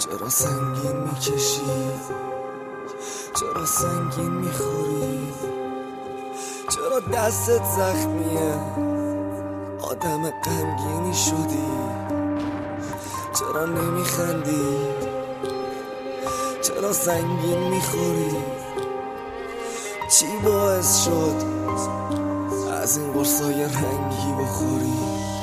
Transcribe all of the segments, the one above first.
چرا سنگین میکشی؟ چرا سنگین میخوری؟ چرا دستت زخمیه؟ آدم غمگینی شدی؟ چرا نمیخندی؟ چرا سنگین میخوری؟ چی باعث شد از این قرصای رنگی بخوری؟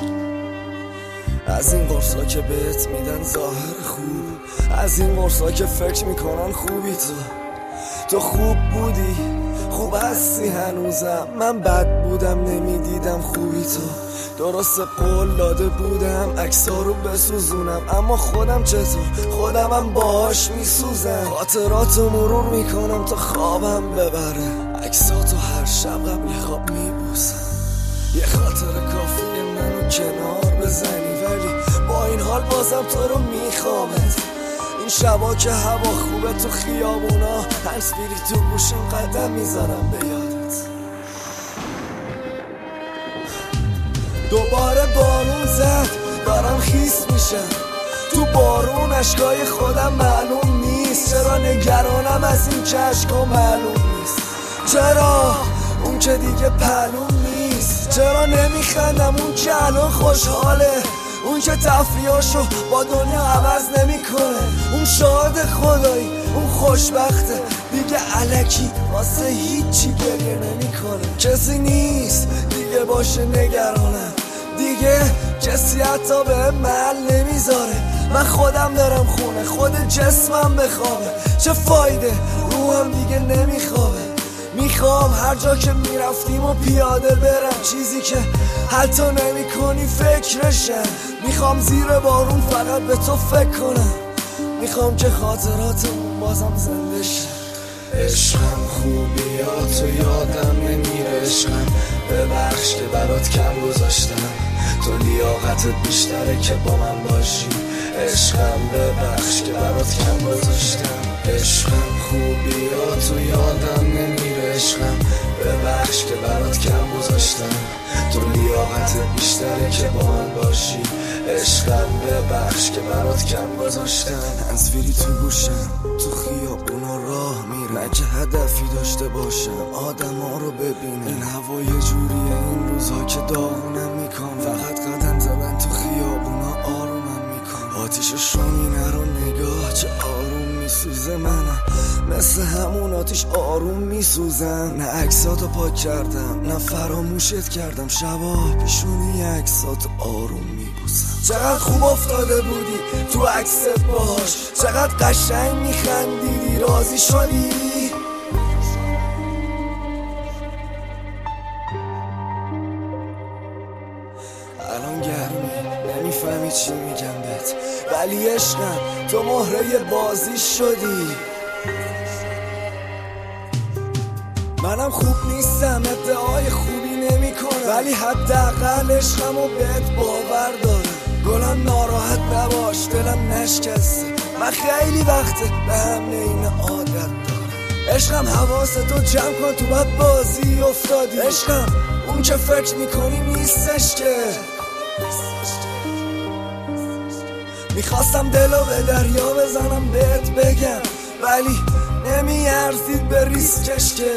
از این قرصا که بهت میدن ظاهر خوب، از این قرصا که فکر میکنن خوبی تو خوب بودی، خوب هستی هنوزم. من بد بودم نمیدیدم خوبی درست قول داده بودم عکس‌ها رو بسوزونم، اما خودم چطور؟ خودمم باهاش میسوزم. خاطراتو مرور میکنم تا خوابم ببره، عکساتو هر شب قبل خواب میبوسم. یه خاطر کافیه منو کنار بزنی، ولی با این حال بازم تو رو میخوامت. این شبا که هوا خوبه تو خیابونا، هنسفیری تو گوشم قدم میزنم به یادت. دوباره بارون زد دارم خیس میشم، تو بارون اشکای خودم معلوم نیست. چرا نگرانم از این که اشکا معلوم نیست؟ چرا اون که دیگه پلوم نیست؟ چرا نمیخندم اون که الان خوشحاله؟ اون که تفریحاشو با دنیا عوض نمیکنه، اون شاد خدایی، اون خوشبخته دیگه الکی واسه هیچی گریه نمیکنه. کسی نیست دیگه باشه نگرانم، دیگه کسی حتی به محل نمیذاره. من خودم دارم خونه، خود جسمم بخوابه، چه فایده؟ روحم دیگه نمیخوابه. میخوام هر جا که میرفتیم و پیاده برم، چیزی که حتی نمی کنی فکرشم. میخوام زیر بارون فقط به تو فکر کنم، میخوام که خاطراتمون بازم زنده شه. عشقم خوبیاتو یادم نمیره، عشقم ببخش که برات کم گذاشتم. تو لیاقتت بیشتره که با من باشی، عشقم ببخش که برات کم گذاشتم. عشقم خوبیاتو یادم نمیره، عشقم ببخش که برات کم گذاشتم. تو لیاقتت بیشتره که با من باشی، عشقم ببخش که برات کم گذاشتم. هنسفیری تو گوشم تو خیابونا راه میره، نه که هدفی داشته باشم آدم ها رو ببینم. این هوا یه جوریه این روزها که داغونم میکن، فقط قدم زدن تو خیابونا آرومم میکن. آتیش شومینه رو نگاه چه آروم میسوزه، منم مثل همون آتیش آروم میسوزم. نه عکساتو پاک کردم نه فراموشت کردم، شبا پیشونی عکساتو آروم میبوسم. چقدر خوب افتاده بودی تو عکست باش، چقدر قشنگ میخندیدی، راضی شدی. الان گرمی نمیفهمی چی میگم بهت، ولی عشقم تو مهره بازی شدی. منم خوب نیستم ادعای خوبی نمی کنم، ولی حداقل عشقمو بهت باور دارم. گلم ناراحت نباش دلم نشکسته، من خیلی وقته به همه این عادت دارم. عشقم حواستو جمع کن تو بد بازی افتادی، عشقم اون که فکر میکنی نیستش که. میخواستم دلو به دریا بزنم بهت بگم، ولی نمیارزید به ریسکش که.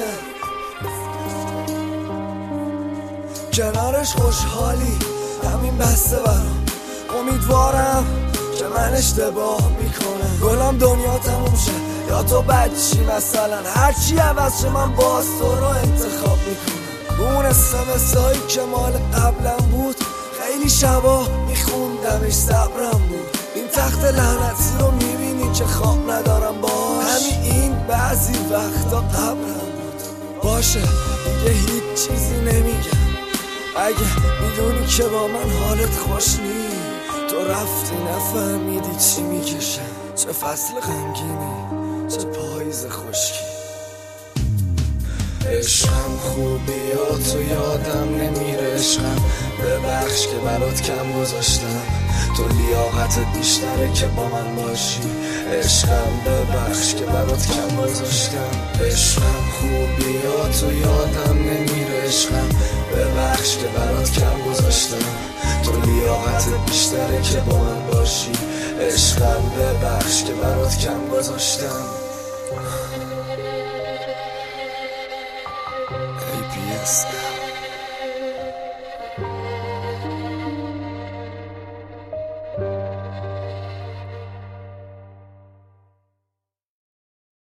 کنارش خوشحالی همین بسته برام، امیدوارم که من اشتباه میکنم. گلم دنیا تموم شه یا تو بچی مثلا، هرچی عوض شه من باز تو رو انتخاب میکنم. اون اسمسایی که مال قبلم بود، خیلی شبا میخوندمش صبرم بود. این تخت لعنتی رو میبینی که خواب ندارم باش، همین این بعضی وقتا قبرم بود. باشه دیگه هیچ چیزی نمیگم، اگه میدونی که با من حالت خوش نی. تو رفتی نفهمیدی چی میکشم، چه فصل غمگینی چه پاییز خشکی. عشقم خوبیاتو یادم نمیره، عشقم ببخش که برات کم گذاشتم. تو لیاقتت بیشتره که با من باشی، عشقم ببخش که برات کم گذاشتم. عشقم خوبیاتو یادم نمیره، عشقم ببخش که برات کم گذاشتم. تو لیاقتت بیشتره که با من باشی، عشقم ببخش که برات کم گذاشتم. APS